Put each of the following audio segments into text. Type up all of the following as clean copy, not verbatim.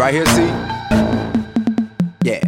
right here, see? Yeah.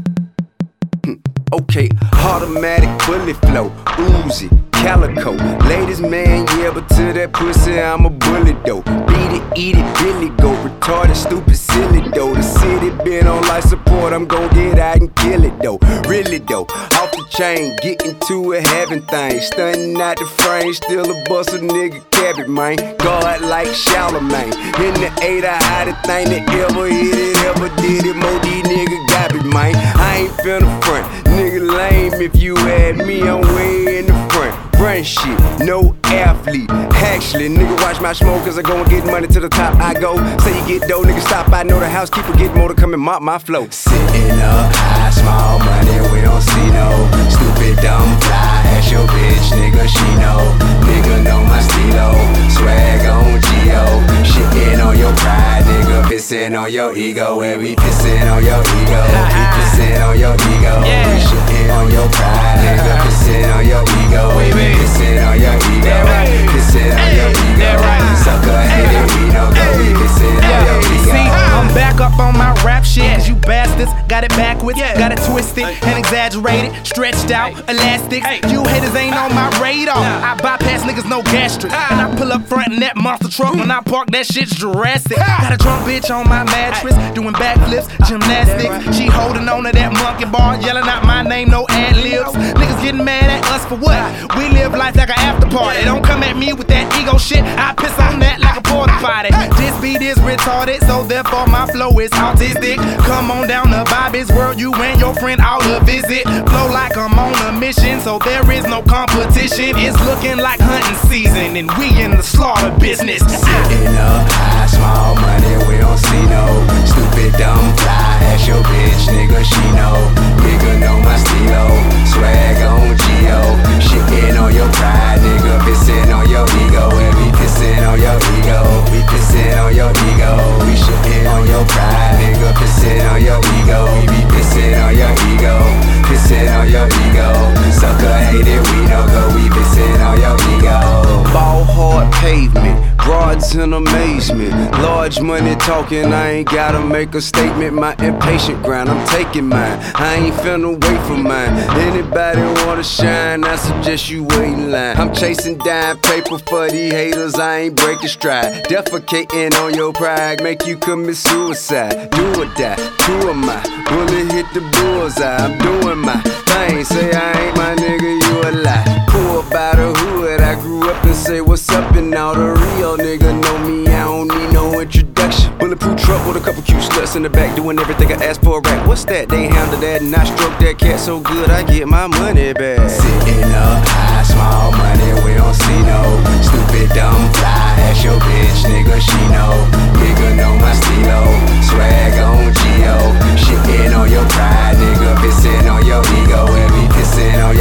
Okay, automatic bullet flow, Uzi, Calico. Ladies, man, yeah, but to that pussy, I'm a bullet, though. Beat it, eat it, Billy go. Retarded, stupid, silly, though. The city been on life support, I'm gon' get out and kill it, though. Really, though. Off the chain, getting to it, having things. Stunning out the frame, still a bustle, nigga, cabbage, man. God like Charlemagne. In the 8, I hide the thing that ever hit it, ever did it. Mo, these nigga garbage, man. I ain't finna front. Nigga lame, if you had me, I'm way in the front. Run shit, no athlete. Actually, nigga watch my smoke, cause I go and get money to the top I go. Say you get dough, nigga stop, I know the housekeeper get more to come and mop my flow. Sitting up high, small money, we don't see no stupid, dumb fly. Ask your bitch, nigga, she know. Nigga know my stilo, swag on Geo. Shitting on your pride, nigga, pissing on your ego. Where we pissing on your ego, we pissing on your ego. We shitting on your pride, nigga, pissing on your ego. We pissing on your ego, pissing on your ego. Sucker hated, we know go, we pissing on your ego. See, I'm back up on my rap shit, cause you bastards got it backwards, got it twisted and exaggerated, stretched out, elastics. You haters ain't on my radar. I bypass niggas, no gastric, and I pull up front in that monster truck. When I park, that shit's Jurassic. Got a drunk bitch on my mattress, doing backflips, gymnastics. She holding on to that monkey bar, yelling out my name, no ad-libs. Niggas getting mad at us for what? We live life like an after party. Don't come at me with that ego shit, I piss on that like a porta potty. This beat is retarded, so therefore my flow is autistic. Come on down to Bobby's World, you and your friend out to visit. Flow like I'm on a mission, so there is no competition. It's looking like hunting season, and we in the slaughter business. Sitting up high, small money, we don't see no stupid, dumb fly. Ask your bitch, nigga, she know. Nigga know my stilo, swag on Geo. Shitting on your pride, nigga, pissing on your ego. And we pissing on your ego, we pissing on your ego. We shitting on your pride, nigga, pissing on your ego. We be pissing on your ego, pissing on your ego. Sucker hated, we know go, we pissing on your ego. Ball hard pavement, broads in amazement. Large money talking, I ain't gotta make a statement. My impatient grind, I'm taking mine. I ain't finna wait for mine. Anybody wanna shine, I suggest you wait in line. I'm chasing dime paper for these haters, I ain't breaking stride. Defecating on your pride, make you commit suicide. Do or die, who am I? Bullet hit the bullseye, I'm doing my thing. Say I ain't my nigga, you a lie. Poor by the hood, I grew up and say what's up, and now the real nigga know me, I don't need no introduction. Bulletproof truck with a couple cute sluts in the back, doing everything I asked for a rap. What's that? They handle that and I stroke that cat so good I get my money back. Sitting up high, small money, we don't see no stupid, dumb fly. Ask your bitch, nigga, she know. Nigga know my stilo, swag on Geo. Shitting on your pride, nigga, pissing on your ego. And we pissing on your